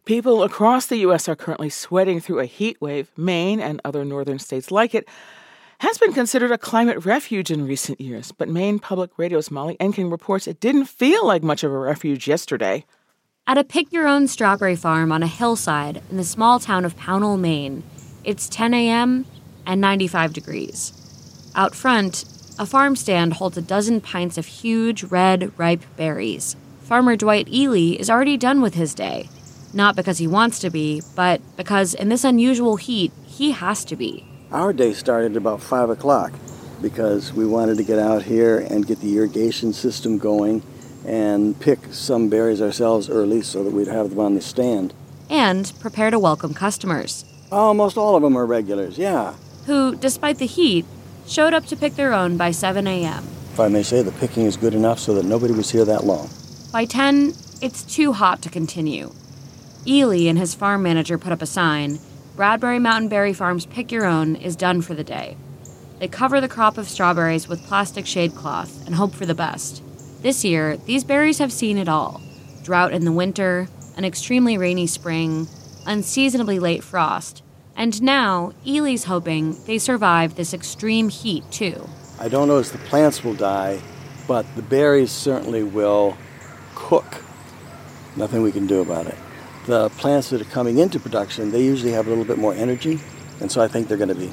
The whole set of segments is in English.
People across the U.S. are currently sweating through a heat wave. Maine and other northern states like it has been considered a climate refuge in recent years. But Maine Public Radio's Molly Enking reports it didn't feel like much of a refuge yesterday. At a pick-your-own strawberry farm on a hillside in the small town of Pownell, Maine, it's 10 a.m. and 95 degrees. Out front, a farm stand holds a dozen pints of huge, red, ripe berries. Farmer Dwight Ely is already done with his day. Not because he wants to be, but because in this unusual heat, he has to be. Our day started about 5 o'clock because we wanted to get out here and get the irrigation system going and pick some berries ourselves early so that we'd have them on the stand. And prepare to welcome customers. Almost all of them are regulars, yeah. Who, despite the heat, showed up to pick their own by 7 a.m. If I may say, the picking is good enough so that nobody was here that long. By 10, it's too hot to continue. Ely and his farm manager put up a sign, Bradbury Mountain Berry Farm's Pick Your Own is done for the day. They cover the crop of strawberries with plastic shade cloth and hope for the best. This year, these berries have seen it all. Drought in the winter, an extremely rainy spring, unseasonably late frost, and now Ely's hoping they survive this extreme heat, too. I don't know if the plants will die, but the berries certainly will cook. Nothing we can do about it. The plants that are coming into production, they usually have a little bit more energy, and so I think they're going to be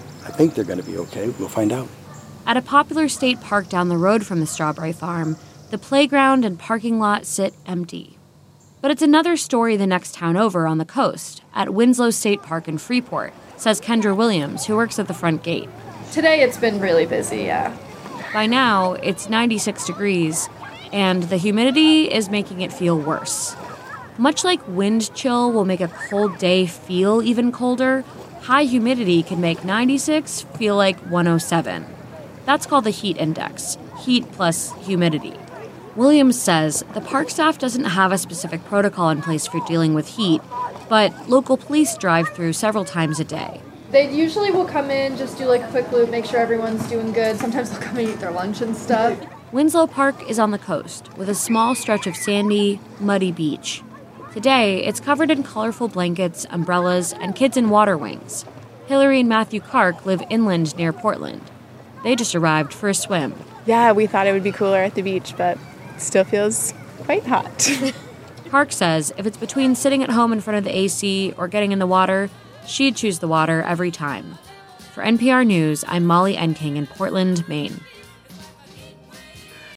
okay. We'll find out. At a popular state park down the road from the strawberry farm, the playground and parking lot sit empty. But it's another story the next town over on the coast, at Winslow State Park in Freeport, says Kendra Williams, who works at the front gate. Today it's been really busy, yeah. By now, it's 96 degrees, and the humidity is making it feel worse. Much like wind chill will make a cold day feel even colder, high humidity can make 96 feel like 107. That's called the heat index, heat plus humidity. Williams says the park staff doesn't have a specific protocol in place for dealing with heat, but local police drive through several times a day. They usually will come in, just do like a quick loop, make sure everyone's doing good. Sometimes they'll come and eat their lunch and stuff. Winslow Park is on the coast, with a small stretch of sandy, muddy beach. Today, it's covered in colorful blankets, umbrellas, and kids in water wings. Hillary and Matthew Kark live inland near Portland. They just arrived for a swim. Yeah, we thought it would be cooler at the beach, but it still feels quite hot. Kark says if it's between sitting at home in front of the AC or getting in the water, she'd choose the water every time. For NPR News, I'm Molly Enking in Portland, Maine.